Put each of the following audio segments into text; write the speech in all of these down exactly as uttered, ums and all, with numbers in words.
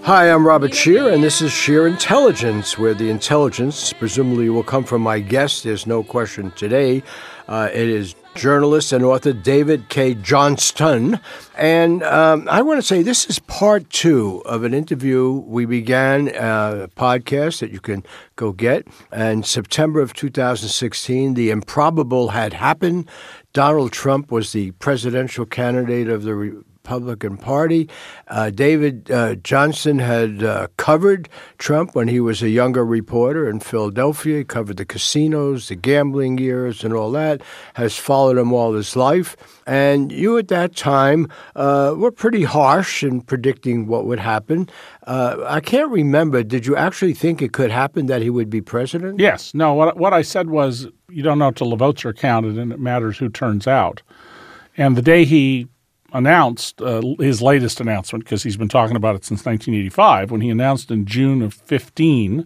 Hi, I'm Robert Scheer, and this is Scheer Intelligence, where the intelligence presumably will come from my guest. There's no question today. Uh, it is journalist and author David Cay Johnston. And um, I want to say this is part two of an interview we began, uh, a podcast that you can go get. In September of two thousand sixteen, the improbable had happened. Donald Trump was the presidential candidate of the Republican Party. Uh, David uh, Johnston had uh, covered Trump when he was a younger reporter in Philadelphia. He covered the casinos, the gambling years, and all that, has followed him all his life. And you at that time uh, were pretty harsh in predicting what would happen. Uh, I can't remember. Did you actually think it could happen that he would be president? Yes. No, what, what I said was you don't know until the votes are counted, and it matters who turns out. And the day he announced uh, his latest announcement, because he's been talking about it since nineteen eighty-five, when he announced in June of fifteen,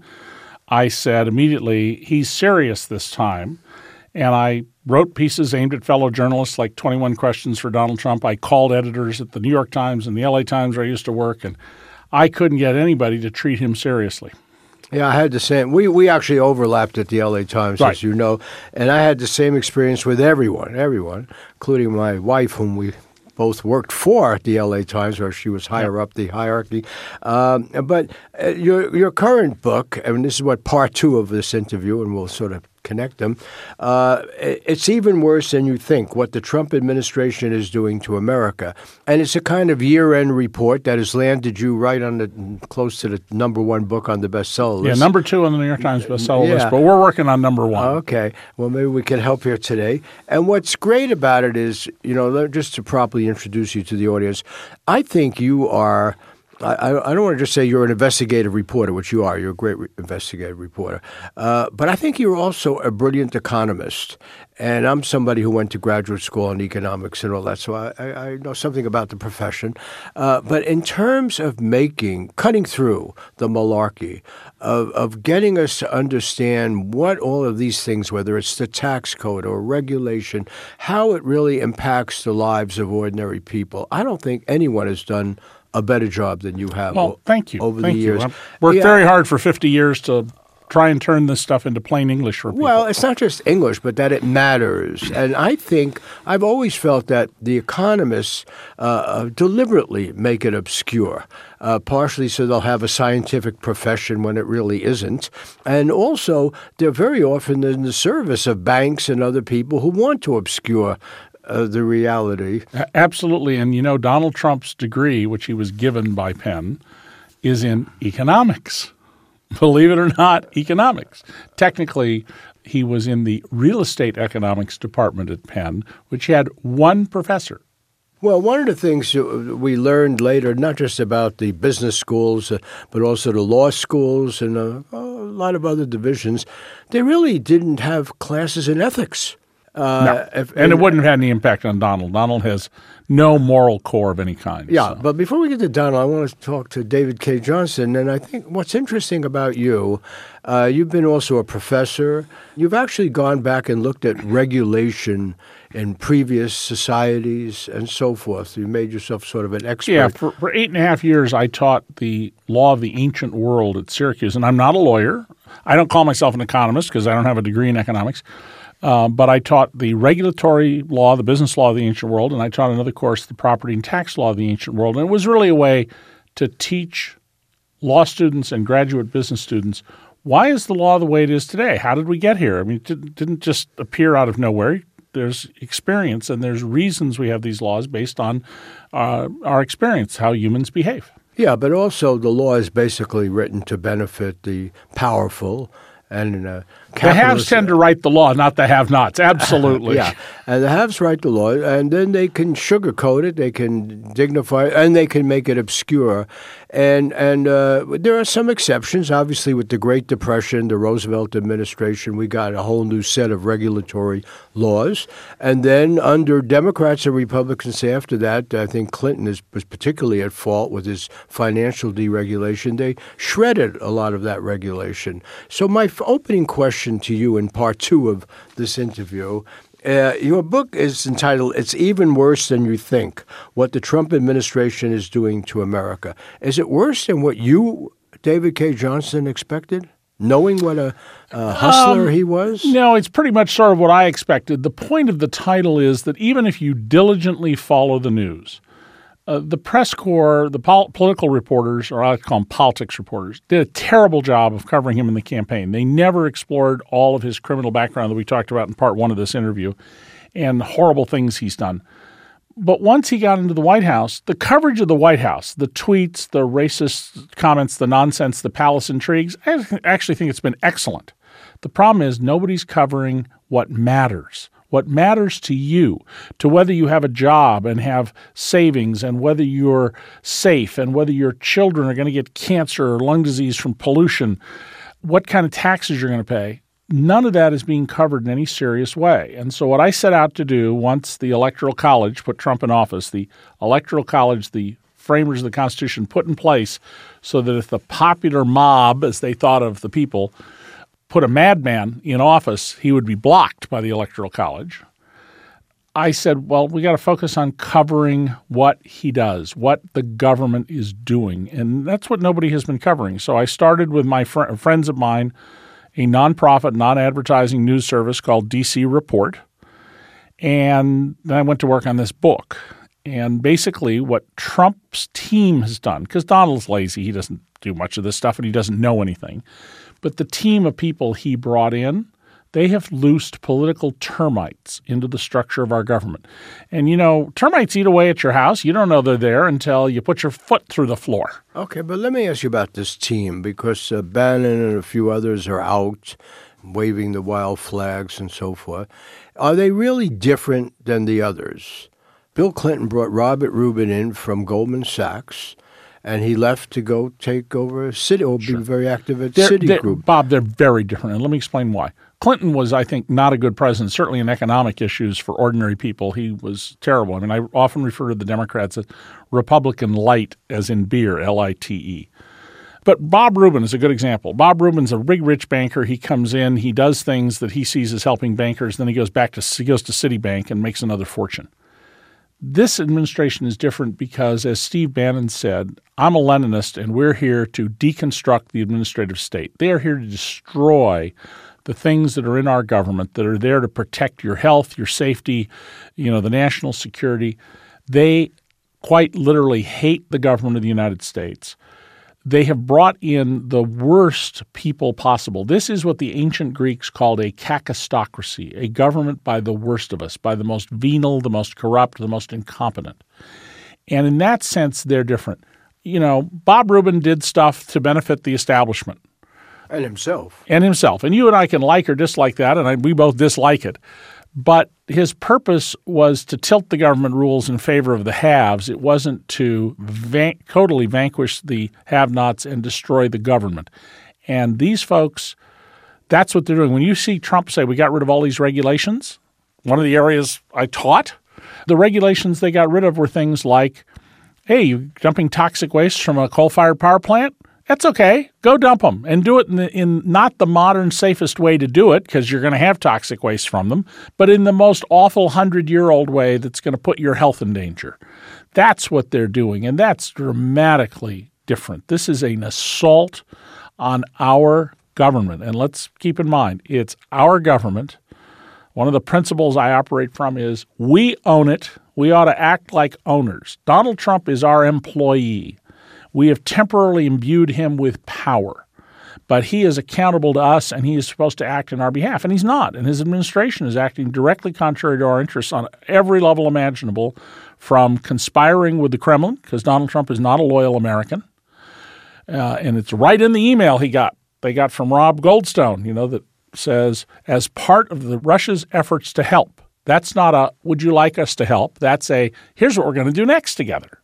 I said immediately, he's serious this time. And I wrote pieces aimed at fellow journalists, like twenty-one Questions for Donald Trump. I called editors at the New York Times and the L A Times where I used to work, and I couldn't get anybody to treat him seriously. Yeah, I had the same. We we actually overlapped at the L A Times, right. as you know, and I had the same experience with everyone, everyone, including my wife, whom we both worked for at the L A Times, where she was higher up the hierarchy. Um, but uh, your your current book, and this is what part two of this interview, and we'll sort of connect them, uh, it's even worse than you think, what the Trump administration is doing to America. And it's a kind of year-end report that has landed you right on the close to the number one book on the bestseller list. Yeah, number two on the New York Times bestseller yeah. list, but we're working on number one. Okay. Well, maybe we can help here today. And what's great about it is, you know, just to properly introduce you to the audience, I think you are I, I don't want to just say you're an investigative reporter, which you are. You're a great re- investigative reporter. Uh, but I think you're also a brilliant economist. And I'm somebody who went to graduate school in economics and all that, so I, I, I know something about the profession. Uh, but in terms of making, cutting through the malarkey, of, of getting us to understand what all of these things, whether it's the tax code or regulation, how it really impacts the lives of ordinary people, I don't think anyone has done a better job than you have. Well, thank you. Over thank the years. You. I've worked yeah. very hard for fifty years to try and turn this stuff into plain English for people. Well, it's not just English, but that it matters. And I think I've always felt that the economists uh, deliberately make it obscure, uh, partially so they'll have a scientific profession when it really isn't. And also, they're very often in the service of banks and other people who want to obscure Uh, the reality. Absolutely. And, you know, Donald Trump's degree, which he was given by Penn, is in economics. Believe it or not, economics. Technically, he was in the real estate economics department at Penn, which had one professor. Well, one of the things we learned later, not just about the business schools, uh, but also the law schools and uh, a lot of other divisions, they really didn't have classes in ethics. Uh, no. if, and, and it wouldn't have had any impact on Donald. Donald has no moral core of any kind. Yeah, so. But before we get to Donald, I want to talk to David Cay Johnston. And I think what's interesting about you, uh, you've been also a professor. You've actually gone back and looked at regulation in previous societies and so forth. You made yourself sort of an expert. Yeah, for, for eight and a half years, I taught the law of the ancient world at Syracuse. And I'm not a lawyer. I don't call myself an economist because I don't have a degree in economics. Uh, but I taught the regulatory law, the business law of the ancient world, and I taught another course, the property and tax law of the ancient world. And it was really a way to teach law students and graduate business students, why is the law the way it is today? How did we get here? I mean, it didn't just appear out of nowhere. There's experience and there's reasons we have these laws based on uh, our experience, how humans behave. Yeah, but also the law is basically written to benefit the powerful. And uh, the haves tend to write the law, not the have-nots. Absolutely. Yeah, and the haves write the law, and then they can sugarcoat it, they can dignify it, and they can make it obscure. And and uh, there are some exceptions. Obviously, with the Great Depression, the Roosevelt administration, we got a whole new set of regulatory laws. And then under Democrats and Republicans after that, I think Clinton is, was particularly at fault with his financial deregulation. They shredded a lot of that regulation. So my opening question to you in part two of this interview Uh, your book is entitled, It's Even Worse Than You Think, What the Trump Administration is Doing to America. Is it worse than what you, David Cay Johnston, expected? Knowing what a, a hustler um, he was? No, it's pretty much sort of what I expected. The point of the title is that even if you diligently follow the news, uh, the press corps, the pol- political reporters, or I like to call them politics reporters, did a terrible job of covering him in the campaign. They never explored all of his criminal background that we talked about in part one of this interview and horrible things he's done. But once he got into the White House, the coverage of the White House, the tweets, the racist comments, the nonsense, the palace intrigues, I actually think it's been excellent. The problem is nobody's covering what matters, what matters to you, to whether you have a job and have savings and whether you're safe and whether your children are going to get cancer or lung disease from pollution, what kind of taxes you're going to pay. None of that is being covered in any serious way. And so what I set out to do once the Electoral College put Trump in office, the Electoral College, the framers of the Constitution, put in place so that if the popular mob, as they thought of the people, put a madman in office, he would be blocked by the Electoral College. I said, well, we got to focus on covering what he does, what the government is doing. And that's what nobody has been covering. So I started with my fr- friends of mine, a nonprofit, non-advertising news service called D C Report. And then I went to work on this book. And basically what Trump's team has done, because Donald's lazy, he doesn't do much of this stuff and he doesn't know anything. But the team of people he brought in, they have loosed political termites into the structure of our government. And, you know, termites eat away at your house. You don't know they're there until you put your foot through the floor. Okay, but let me ask you about this team, because uh, Bannon and a few others are out waving the wild flags and so forth. Are they really different than the others? Bill Clinton brought Robert Rubin in from Goldman Sachs, and he left to go take over Citi, or Sure. be very active at They're, Citigroup. they're, Bob, they're very different, and let me explain why. Clinton was, I think, not a good president, certainly in economic issues for ordinary people. He was terrible. I mean, I often refer to the Democrats as Republican light, as in beer, L I T E. But Bob Rubin is a good example. Bob Rubin's a big, rich banker. He comes in, he does things that he sees as helping bankers, then he goes back to he goes to Citibank and makes another fortune. This administration is different because, as Steve Bannon said, I'm a Leninist and we're here to deconstruct the administrative state. They are here to destroy the things that are in our government that are there to protect your health, your safety, you know, the national security. They quite literally hate the government of the United States. They have brought in the worst people possible. This is what the ancient Greeks called a kakistocracy, a government by the worst of us, by the most venal, the most corrupt, the most incompetent. And in that sense, they're different. You know, Bob Rubin did stuff to benefit the establishment. And himself. And himself. And you and I can like or dislike that, and I, we both dislike it. But his purpose was to tilt the government rules in favor of the haves. It wasn't to van- totally vanquish the have-nots and destroy the government. And these folks, that's what they're doing. When you see Trump say, we got rid of all these regulations, one of the areas I taught, the regulations they got rid of were things like, hey, you dumping toxic waste from a coal-fired power plant? That's okay. Go dump them and do it in, the, in not the modern, safest way to do it, because you're going to have toxic waste from them, but in the most awful hundred-year-old way that's going to put your health in danger. That's what they're doing, and that's dramatically different. This is an assault on our government, and let's keep in mind, it's our government. One of the principles I operate from is we own it. We ought to act like owners. Donald Trump is our employee. We have temporarily imbued him with power, but he is accountable to us and he is supposed to act in our behalf, and he's not. And his administration is acting directly contrary to our interests on every level imaginable, from conspiring with the Kremlin, because Donald Trump is not a loyal American. Uh, and it's right in the email he got, they got from Rob Goldstone, you know, that says, as part of the Russia's efforts to help. That's not a, would you like us to help? That's a, here's what we're going to do next together.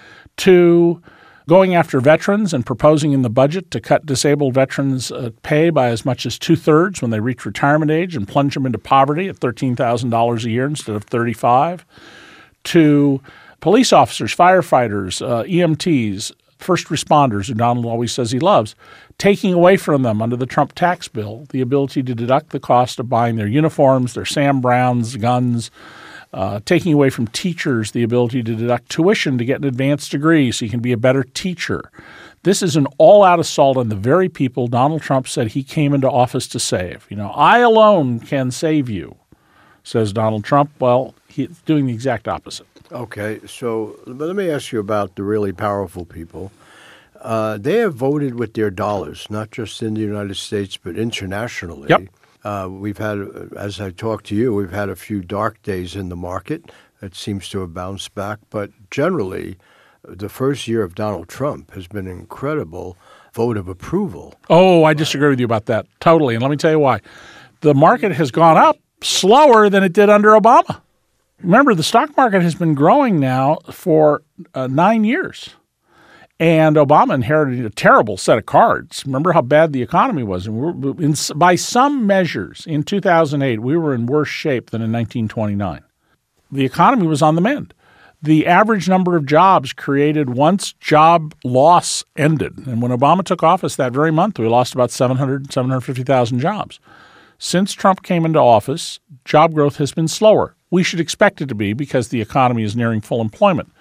To going after veterans and proposing in the budget to cut disabled veterans' uh, pay by as much as two-thirds when they reach retirement age and plunge them into poverty at thirteen thousand dollars a year instead of thirty-five thousand dollars, to police officers, firefighters, uh, E M Ts, first responders, who Donald always says he loves, taking away from them under the Trump tax bill the ability to deduct the cost of buying their uniforms, their Sam Browns, guns, uh, taking away from teachers the ability to deduct tuition to get an advanced degree so you can be a better teacher. This is an all-out assault on the very people Donald Trump said he came into office to save. You know, I alone can save you, says Donald Trump. Well, he's doing the exact opposite. Okay, so but let me ask you about the really powerful people. Uh, they have voted with their dollars, not just in the United States, but internationally. Yep. Uh, we've had, as I talked to you, we've had a few dark days in the market. It seems to have bounced back. But generally, the first year of Donald Trump has been an incredible vote of approval. Oh, I disagree with you about that totally. And let me tell you why. The market has gone up slower than it did under Obama. Remember, the stock market has been growing now for uh, nine years. And Obama inherited a terrible set of cards. Remember how bad the economy was. And we were, in, by some measures, in two thousand eight, we were in worse shape than in nineteen twenty-nine. The economy was on the mend. The average number of jobs created once job loss ended. And when Obama took office that very month, we lost about seven hundred, seven hundred fifty thousand jobs. Since Trump came into office, job growth has been slower. We should expect it to be because the economy is nearing full employment.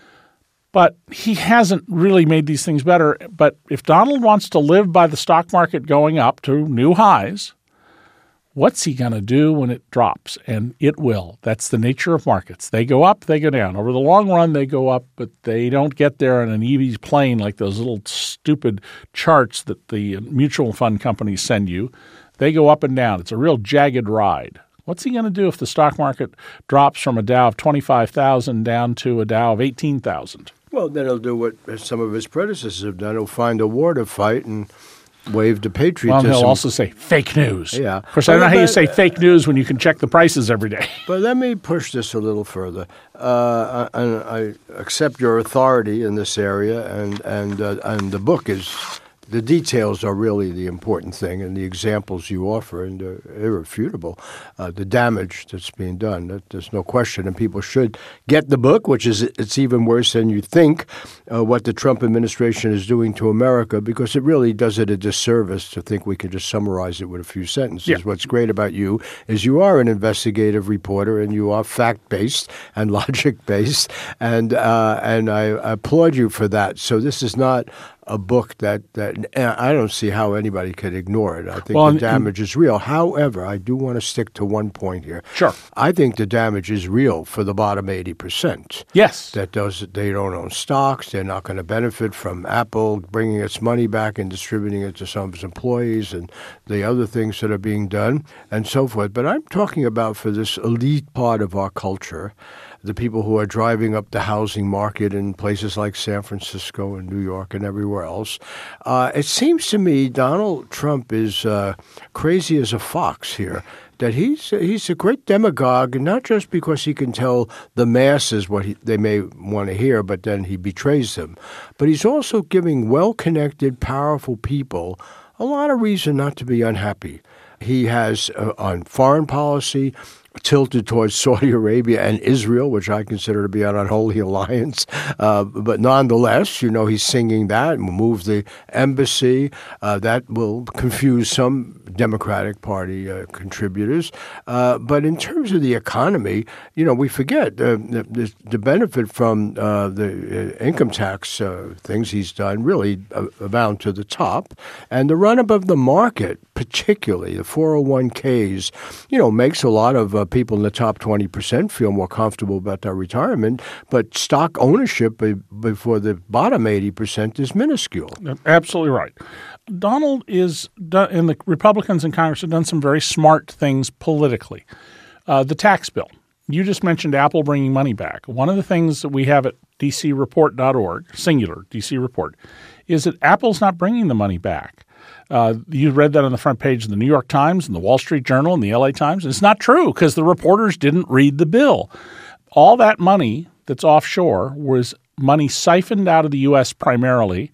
But he hasn't really made these things better. But if Donald wants to live by the stock market going up to new highs, what's he going to do when it drops? And it will. That's the nature of markets. They go up, they go down. Over the long run, they go up, but they don't get there on an Eevee plane like those little stupid charts that the mutual fund companies send you. They go up and down. It's a real jagged ride. What's he going to do if the stock market drops from a Dow of twenty-five thousand down to a Dow of eighteen thousand? Well, then he'll do what some of his predecessors have done. He'll find a war to fight and wave the patriotism. Well, he'll also say fake news. Yeah. Of course, I don't know how you say fake news when you can check the prices every day. But let me push this a little further. Uh, I, I accept your authority in this area, and and uh, and the book is. The details are really the important thing, and the examples you offer, and they're irrefutable. Uh, the damage that's being done, that, there's no question, and people should get the book, which is it's even worse than you think, uh, what the Trump administration is doing to America, because it really does it a disservice to think we can just summarize it with a few sentences. Yeah. What's great about you is you are an investigative reporter, and you are fact-based and logic-based, and uh, and I applaud you for that. So this is not a book that, that I don't see how anybody could ignore it. I think well, the damage and, is real. However, I do want to stick to one point here. Sure. I think the damage is real for the bottom eighty percent. Yes. That does, they don't own stocks. They're not going to benefit from Apple bringing its money back and distributing it to some of its employees and the other things that are being done and so forth. But I'm talking about for this elite part of our culture, the people who are driving up the housing market in places like San Francisco and New York and everywhere else. Uh, it seems to me Donald Trump is uh, crazy as a fox here, that he's he's a great demagogue, and not just because he can tell the masses what he, they may want to hear, but then he betrays them. But he's also giving well-connected, powerful people a lot of reason not to be unhappy. He has, uh, on foreign policy, tilted towards Saudi Arabia and Israel, which I consider to be an unholy alliance. Uh, but nonetheless, you know, he's singing that and will move the embassy. Uh, that will confuse some Democratic Party uh, contributors. Uh, but in terms of the economy, you know, we forget uh, the, the benefit from uh, the uh, income tax uh, things he's done really uh, abound to the top. And the run-up of the market, particularly the four oh one k's, you know, makes a lot of uh, people in the top twenty percent feel more comfortable about their retirement, but stock ownership be- before the bottom eighty percent is minuscule. Absolutely right. Donald is, done, and the Republicans in Congress have done some very smart things politically. Uh, the tax bill. You just mentioned Apple bringing money back. One of the things that we have at d c report dot org, singular, D C Report, is that Apple's not bringing the money back. Uh, you read that on the front page of the New York Times and the Wall Street Journal and the L A Times. And it's not true because the reporters didn't read the bill. All that money that's offshore was money siphoned out of the U S primarily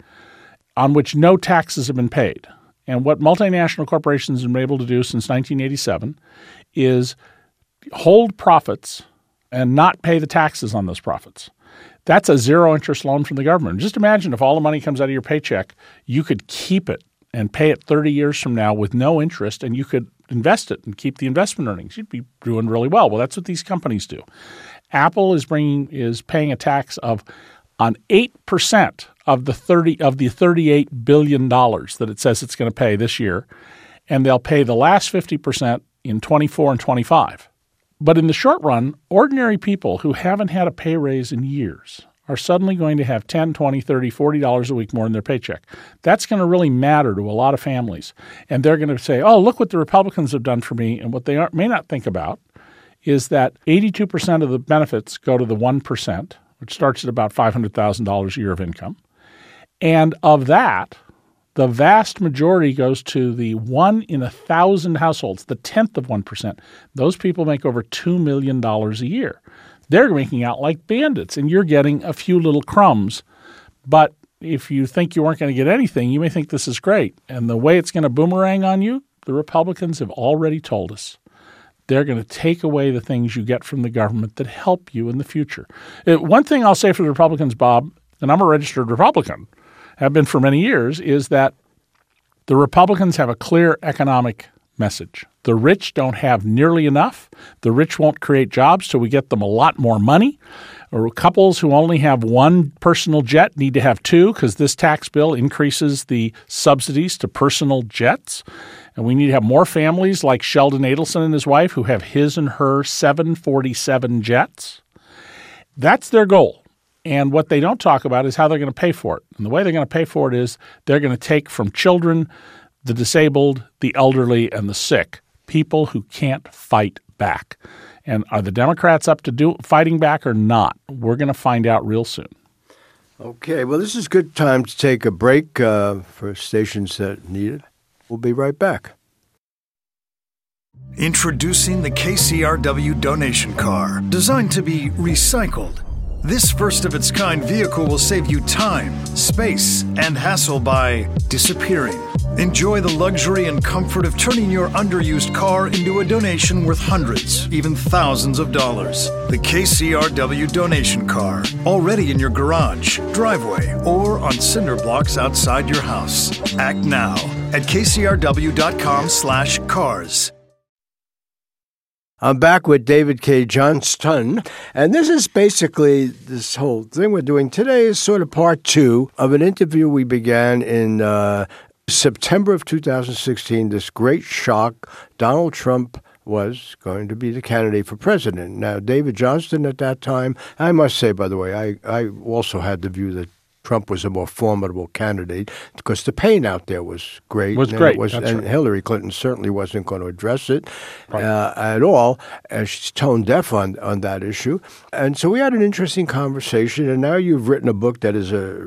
on which no taxes have been paid. And what multinational corporations have been able to do since nineteen eighty-seven is hold profits and not pay the taxes on those profits. That's a zero-interest loan from the government. Just imagine if all the money comes out of your paycheck, you could keep it and pay it thirty years from now with no interest, and you could invest it and keep the investment earnings. You'd be doing really well. Well, that's what these companies do. Apple is bringing is paying a tax of on eight percent of the thirty of the thirty-eight billion dollars that it says it's going to pay this year, and they'll pay the last fifty percent in twenty-four and twenty-five. But in the short run, ordinary people who haven't had a pay raise in years are suddenly going to have ten, twenty, thirty, forty dollars a week more in their paycheck. That's going to really matter to a lot of families. And they're going to say, oh, look what the Republicans have done for me. And what they aren't, may not think about is that eighty-two percent of the benefits go to the one percent, which starts at about five hundred thousand dollars a year of income. And of that, the vast majority goes to the one in a thousand households, the tenth of one percent. Those people make over two million dollars a year. They're making out like bandits, and you're getting a few little crumbs. But if you think you weren't going to get anything, you may think this is great. And the way it's going to boomerang on you, the Republicans have already told us. They're going to take away the things you get from the government that help you in the future. Uh, one thing I'll say for the Republicans, Bob, and I'm a registered Republican, have been for many years, is that the Republicans have a clear economic message. The rich don't have nearly enough. The rich won't create jobs till we get them a lot more money. Or couples who only have one personal jet need to have two because this tax bill increases the subsidies to personal jets. And we need to have more families like Sheldon Adelson and his wife who have his and her seven forty-seven jets. That's their goal. And what they don't talk about is how they're going to pay for it. And the way they're going to pay for it is they're going to take from children, the disabled, the elderly, and the sick, people who can't fight back. And are the Democrats up to do fighting back or not? We're going to find out real soon. Okay, well, this is a good time to take a break uh, for stations that need it. We'll be right back. Introducing the K C R W donation car, designed to be recycled. This first-of-its-kind vehicle will save you time, space, and hassle by disappearing. Enjoy the luxury and comfort of turning your underused car into a donation worth hundreds, even thousands of dollars. The K C R W donation car, already in your garage, driveway, or on cinder blocks outside your house. Act now at kcrw.com slash cars. I'm back with David Cay Johnston, and this is basically this whole thing we're doing today is sort of part two of an interview we began in uh, September of two thousand sixteen. This great shock, Donald Trump was going to be the candidate for president. Now, David Johnston at that time, I must say, by the way, I, I also had the view that Trump was a more formidable candidate because the pain out there was great. Was and great. It was, That's and right. Hillary Clinton certainly wasn't going to address it Right. uh, at all. And she's tone deaf on, on that issue. And so we had an interesting conversation. And now you've written a book that is a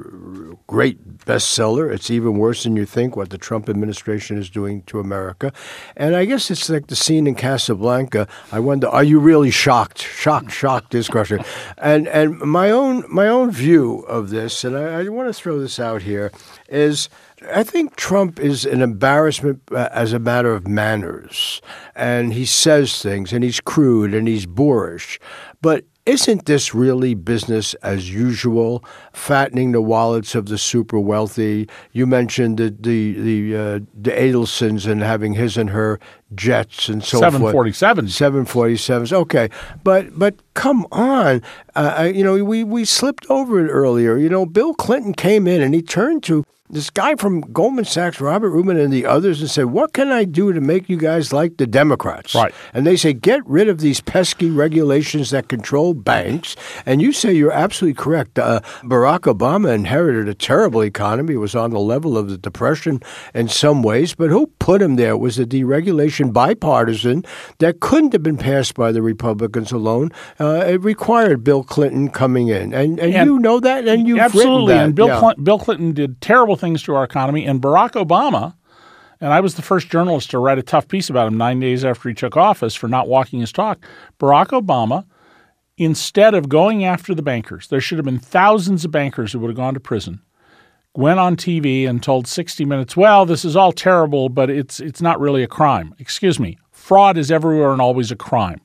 great bestseller. It's even worse than you think what the Trump administration is doing to America. And I guess it's like the scene in Casablanca. I wonder, are you really shocked? Shocked, shocked is question. And and my own my own view of this, and I I want to throw this out here, is I think Trump is an embarrassment uh, as a matter of manners. And he says things, and he's crude, and he's boorish. But isn't this really business as usual, fattening the wallets of the super wealthy? You mentioned the the the, uh, the Adelsons and having his and her jets and so seven forth. forty-seven. seven forty-sevens. Okay, but but come on, uh, I, you know we we slipped over it earlier. You know, Bill Clinton came in and he turned to this guy from Goldman Sachs, Robert Rubin, and the others, and said, "What can I do to make you guys like the Democrats?" Right. And they say, "Get rid of these pesky regulations that control banks." And you say you're absolutely correct. Uh, Barack Obama inherited a terrible economy. It was on the level of the Depression in some ways, but who put him there? It was a deregulation bipartisan that couldn't have been passed by the Republicans alone. Uh, it required Bill Clinton coming in, and and, And you know that, and you've absolutely. written that. And Bill yeah. Clinton, Bill Clinton did terrible things to our economy, and Barack Obama, and I was the first journalist to write a tough piece about him nine days after he took office for not walking his talk. Barack Obama, instead of going after the bankers, there should have been thousands of bankers who would have gone to prison, went on T V and told sixty minutes, well, this is all terrible, but it's it's not really a crime. Excuse me. Fraud is everywhere and always a crime.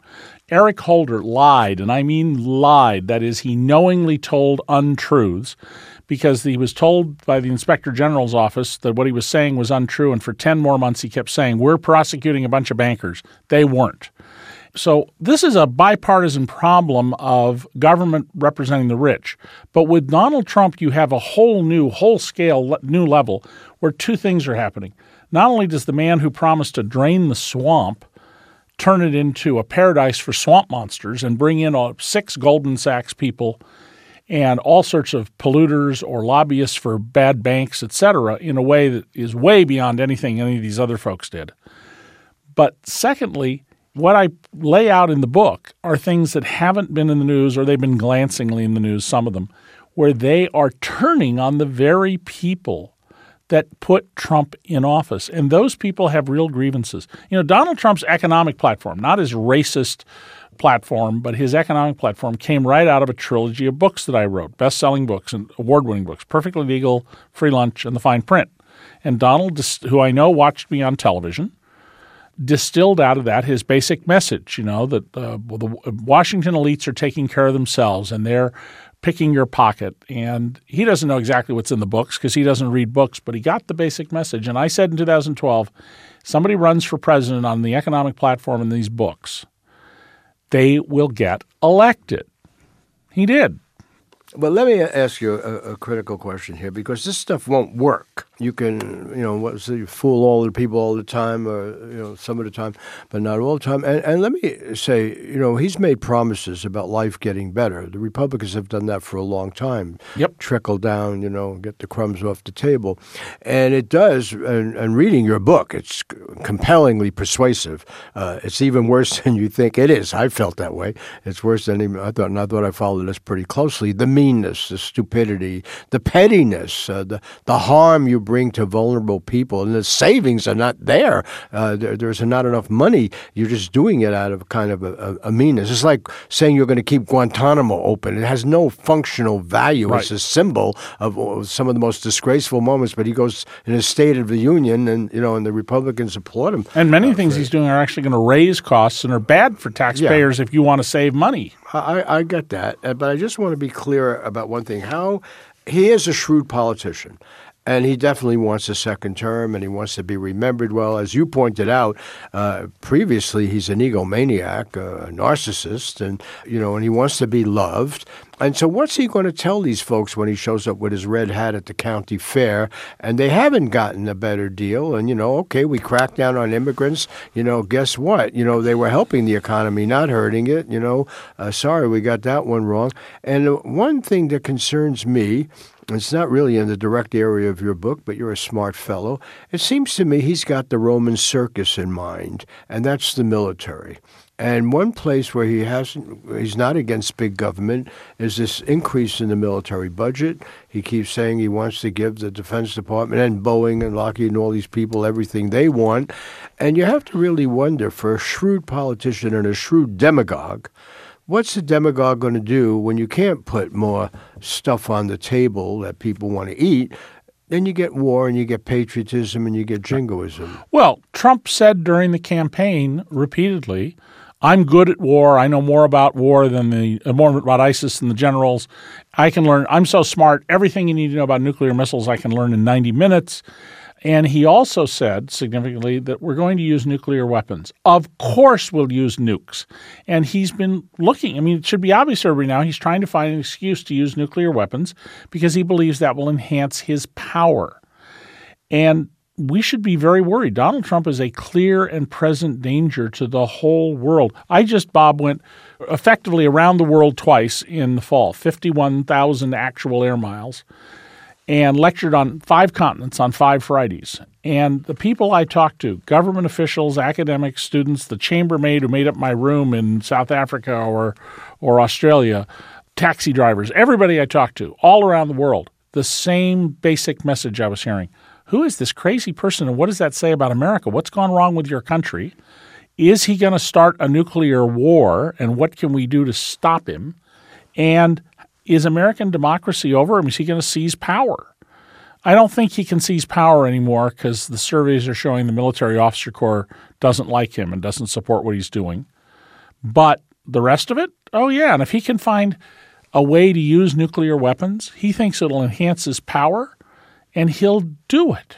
Eric Holder lied, and I mean lied. That is, he knowingly told untruths because he was told by the Inspector General's office that what he was saying was untrue, and for ten more months he kept saying, we're prosecuting a bunch of bankers. They weren't. So this is a bipartisan problem of government representing the rich. But with Donald Trump, you have a whole new, whole-scale new level where two things are happening. Not only does the man who promised to drain the swamp turn it into a paradise for swamp monsters and bring in all, six Goldman Sachs people and all sorts of polluters or lobbyists for bad banks, et cetera, in a way that is way beyond anything any of these other folks did. But secondly, what I lay out in the book are things that haven't been in the news, or they've been glancingly in the news, some of them, where they are turning on the very people that put Trump in office. And those people have real grievances. You know, Donald Trump's economic platform, not his racist platform, but his economic platform came right out of a trilogy of books that I wrote, best-selling books and award-winning books, Perfectly Legal, Free Lunch, and The Fine Print. And Donald, who I know watched me on television, distilled out of that his basic message, you know, that uh, well, the Washington elites are taking care of themselves and they're picking your pocket. And he doesn't know exactly what's in the books because he doesn't read books, but he got the basic message. And I said in two thousand twelve, somebody runs for president on the economic platform in these books, they will get elected. He did. But let me ask you a, a critical question here, because this stuff won't work. You can, you know, what say, fool all the people all the time, or, you know, some of the time, but not all the time. And, and let me say, you know, he's made promises about life getting better. The Republicans have done that for a long time. Yep. Trickle down, you know, get the crumbs off the table. And it does, and, and reading your book, it's compellingly persuasive. Uh, it's even worse than you think it is. I felt that way. It's worse than even, I thought, and I thought I followed this pretty closely. The meanness, the stupidity, the pettiness, uh, the, the harm you bring to vulnerable people, and the savings are not there. Uh, there there's not enough money. You're just doing it out of kind of a, a, a meanness. It's like saying you're going to keep Guantanamo open. It has no functional value. Right. It's a symbol of, of some of the most disgraceful moments, but he goes in his State of the Union, and, you know, and the Republicans applaud him. And many uh, things he's doing are actually going to raise costs and are bad for taxpayers yeah. if you want to save money. I, I get that, but I just want to be clear about one thing. How he is a shrewd politician. And he definitely wants a second term, and he wants to be remembered well. As you pointed out, uh, previously he's an egomaniac, a narcissist, and you know, and he wants to be loved. And so what's he going to tell these folks when he shows up with his red hat at the county fair, and they haven't gotten a better deal? And, you know, okay, we cracked down on immigrants. You know, guess what? You know, they were helping the economy, not hurting it. You know, uh, sorry, we got that one wrong. And one thing that concerns me, it's not really in the direct area of your book, but you're a smart fellow. It seems to me he's got the Roman circus in mind, and that's the military. And one place where he hasn't, he's not against big government, is this increase in the military budget. He keeps saying he wants to give the Defense Department and Boeing and Lockheed and all these people everything they want. And you have to really wonder, for a shrewd politician and a shrewd demagogue, what's the demagogue going to do when you can't put more stuff on the table that people want to eat? Then you get war and you get patriotism and you get jingoism. Well, Trump said during the campaign repeatedly, I'm good at war. I know more about war than the uh, more about ISIS than the generals. I can learn. I'm so smart. Everything you need to know about nuclear missiles, I can learn in ninety minutes. And he also said significantly that we're going to use nuclear weapons. Of course we'll use nukes. And he's been looking. I mean, it should be obvious to everybody now he's trying to find an excuse to use nuclear weapons because he believes that will enhance his power. And we should be very worried. Donald Trump is a clear and present danger to the whole world. I just, Bob, went effectively around the world twice in the fall, fifty-one thousand actual air miles, and lectured on five continents on five Fridays. And the people I talked to, government officials, academics, students, the chambermaid who made up my room in South Africa or, or Australia, taxi drivers, everybody I talked to all around the world, the same basic message I was hearing. Who is this crazy person, and what does that say about America? What's gone wrong with your country? Is he going to start a nuclear war, and what can we do to stop him? And is American democracy over? I mean, is he going to seize power? I don't think he can seize power anymore because the surveys are showing the military officer corps doesn't like him and doesn't support what he's doing. But the rest of it, oh yeah. And if he can find a way to use nuclear weapons, he thinks it'll enhance his power, and he'll do it.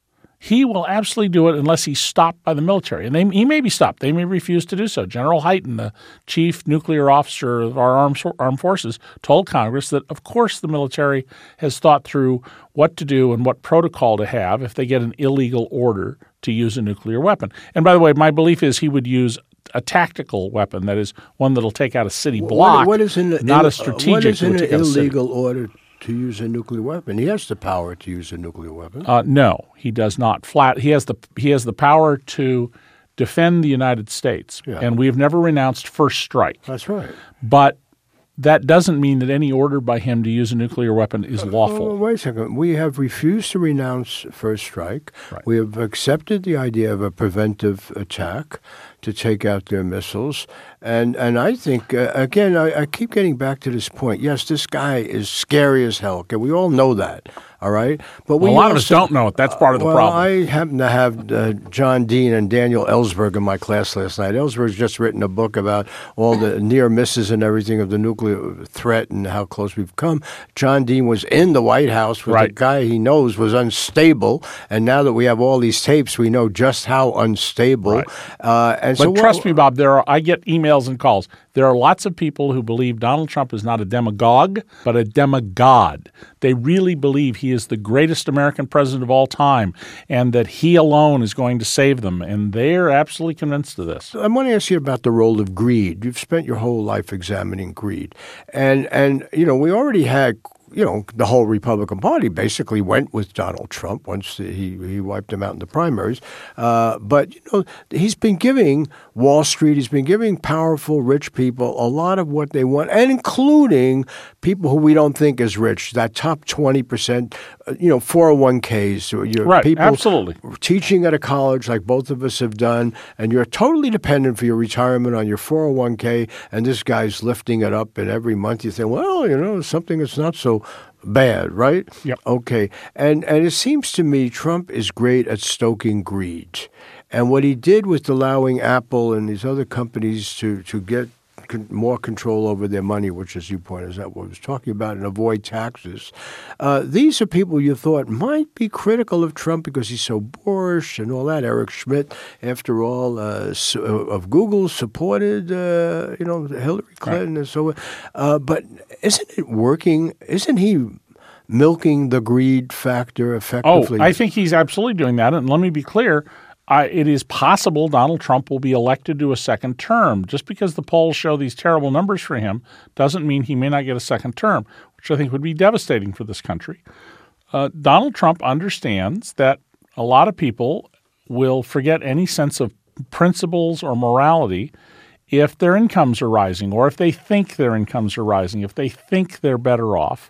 He will absolutely do it unless he's stopped by the military. And they, he may be stopped. They may refuse to do so. General Hyten, the chief nuclear officer of our armed, armed forces, told Congress that, of course, the military has thought through what to do and what protocol to have if they get an illegal order to use a nuclear weapon. And by the way, my belief is he would use a tactical weapon, that is, one that will take out a city block, what, what is in the, not in, a strategic. What is in an illegal city. order to use a nuclear weapon? He has the power to use a nuclear weapon. Uh, no, he does not. Flat. He has the he has the power to defend the United States, yeah. and we have never renounced first strike. That's right. But that doesn't mean that any order by him to use a nuclear weapon is lawful. Uh, wait a second. We have refused to renounce first strike. Right. We have accepted the idea of a preventive attack to take out their missiles. And and I think, uh, again, I, I keep getting back to this point. Yes, this guy is scary as hell. Okay, we all know that, all right? But we well, a lot also, of us don't know it. That's part of the well, problem. I happen to have uh, John Dean and Daniel Ellsberg in my class last night. Ellsberg's just written a book about all the near misses and everything of the nuclear threat and how close we've come. John Dean was in the White House with right. a guy he knows was unstable, and now that we have all these tapes, we know just how unstable. Right. Uh, and but so, trust well, me, Bob, there are I get emails and calls. There are lots of people who believe Donald Trump is not a demagogue, but a demigod. They really believe he is the greatest American president of all time and that he alone is going to save them, and they're absolutely convinced of this. I want to ask you about the role of greed. You've spent your whole life examining greed. And, and you know, we already had you know, the whole Republican Party basically went with Donald Trump once he, he wiped him out in the primaries. Uh, but, you know, he's been giving Wall Street, he's been giving powerful, rich people a lot of what they want, and including people who we don't think is rich, that top twenty percent, you know, four oh one k's. You're right, people absolutely. Teaching at a college like both of us have done, and you're totally dependent for your retirement on your four oh one k, and this guy's lifting it up, and every month you think, well, you know, something that's not so bad, right? Yep. Okay. And and it seems to me Trump is great at stoking greed. And what he did with allowing Apple and these other companies to, to get con- more control over their money, which, as you pointed out, what I was talking about, and avoid taxes. Uh, these are people you thought might be critical of Trump because he's so boorish and all that. Eric Schmidt, after all, uh, su- of Google, supported, uh, you know, Hillary Clinton right. and so on. Uh, but isn't it working? Isn't he milking the greed factor effectively? Oh, I think he's absolutely doing that. And let me be clear. I, it is possible Donald Trump will be elected to a second term. Just because the polls show these terrible numbers for him doesn't mean he may not get a second term, which I think would be devastating for this country. Uh, Donald Trump understands that a lot of people will forget any sense of principles or morality if their incomes are rising or if they think their incomes are rising, if they think they're better off.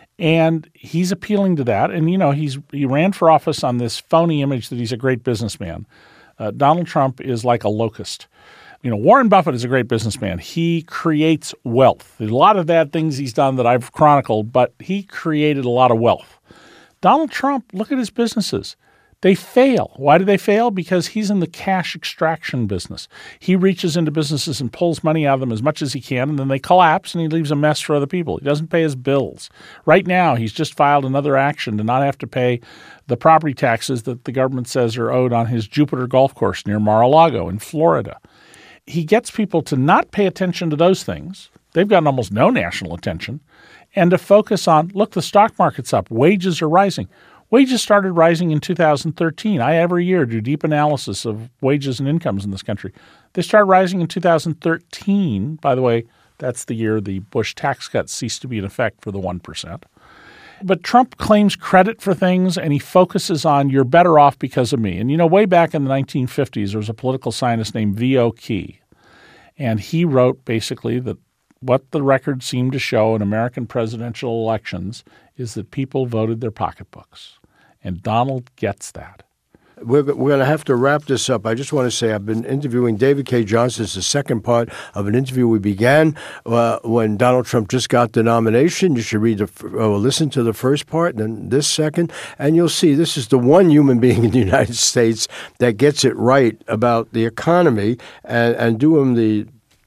And he's appealing to that. And, you know, he's he ran for office on this phony image that he's a great businessman. Uh, Donald Trump is like a locust. You know, Warren Buffett is a great businessman. He creates wealth. There's a lot of bad things he's done that I've chronicled, but he created a lot of wealth. Donald Trump, look at his businesses. They fail. Why do they fail? Because he's in the cash extraction business. He reaches into businesses and pulls money out of them as much as he can, and then they collapse, and he leaves a mess for other people. He doesn't pay his bills. Right now, he's just filed another action to not have to pay the property taxes that the government says are owed on his Jupiter golf course near Mar-a-Lago in Florida. He gets people to not pay attention to those things. They've gotten almost no national attention. And to focus on, look, the stock market's up. Wages are rising. Wages started rising in two thousand thirteen. I every year do deep analysis of wages and incomes in this country. They started rising in two thousand thirteen. By the way, that's the year the Bush tax cuts ceased to be in effect for the one percent. But Trump claims credit for things, and he focuses on you're better off because of me. And, you know, way back in the nineteen fifties, there was a political scientist named V O Key, and he wrote basically that what the records seem to show in American presidential elections is that people voted their pocketbooks. And Donald gets that. We're, we're going to have to wrap this up. I just want to say I've been interviewing David Cay Johnston. It's the second part of an interview we began uh, when Donald Trump just got the nomination. You should read the, uh, listen to the first part and then this second, and you'll see this is the one human being in the United States that gets it right about the economy and, and do him the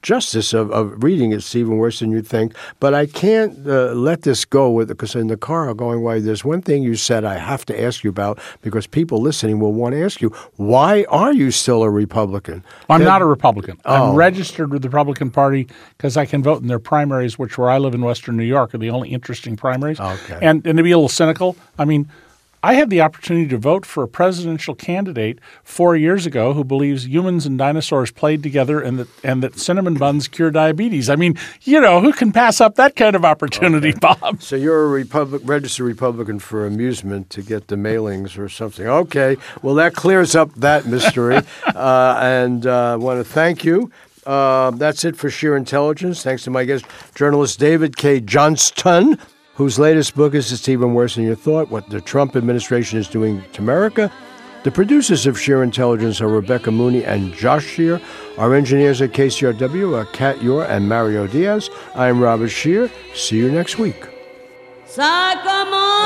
justice of, of reading it's even worse than you think. But I can't uh, let this go with because in the car going, why, there's one thing you said I have to ask you about because people listening will want to ask you, why are you still a Republican? I'm That- not a Republican. Oh. I'm registered with the Republican Party because I can vote in their primaries, which where I live in Western New York are the only interesting primaries. Okay. And, and to be a little cynical, I mean, I had the opportunity to vote for a presidential candidate four years ago who believes humans and dinosaurs played together and that and that cinnamon buns cure diabetes. I mean, you know, who can pass up that kind of opportunity, Okay. Bob? So you're a Republic, registered Republican for amusement to get the mailings or something. Okay. Well, that clears up that mystery. uh, and uh, I want to thank you. Uh, that's it for Sheer Intelligence. Thanks to my guest, journalist David K. Johnston, whose latest book is It's Even Worse Than You Thought, What the Trump Administration is Doing to America. The producers of Sheer Intelligence are Rebecca Mooney and Josh Shear. Our engineers at K C R W are Kat Yor and Mario Diaz. I'm Robert Shear. See you next week. Sacamore.